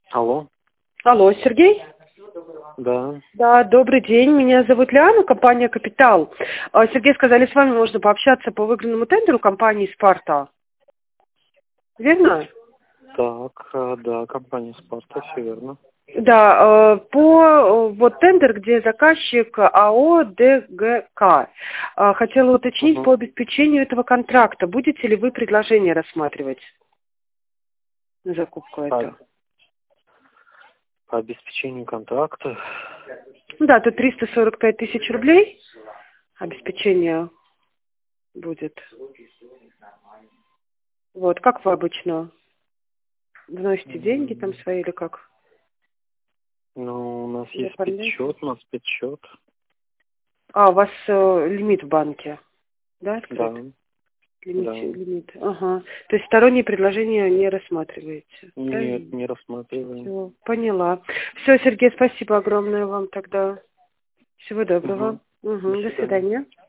Алло, Алло, Сергей? да. Да, добрый день. Меня зовут Лиана, компания «Капитал». Сергей, сказали, с вами можно пообщаться по выигранному тендеру компании «Спарта». Верно? Так, да, компания «Спарта», все верно. Да, вот тендер, где заказчик АО ДГК. Хотела уточнить Угу. по обеспечению этого контракта. Будете ли вы предложение рассматривать на закупку По, этого? по обеспечению контракта. Да, тут 345 тысяч рублей обеспечение будет. Вот, как вы обычно вносите деньги там свои или как? Ну, у нас Или есть оформляете? спецсчет, у нас спецсчет. А, у вас лимит в банке, да, Да, открыт? да. Лимит, ага. То есть сторонние предложения не рассматриваете, Нет, правильно? не рассматриваем. Все, поняла. Все, Сергей, спасибо огромное вам тогда. Всего доброго. Угу. До До свидания. свидания.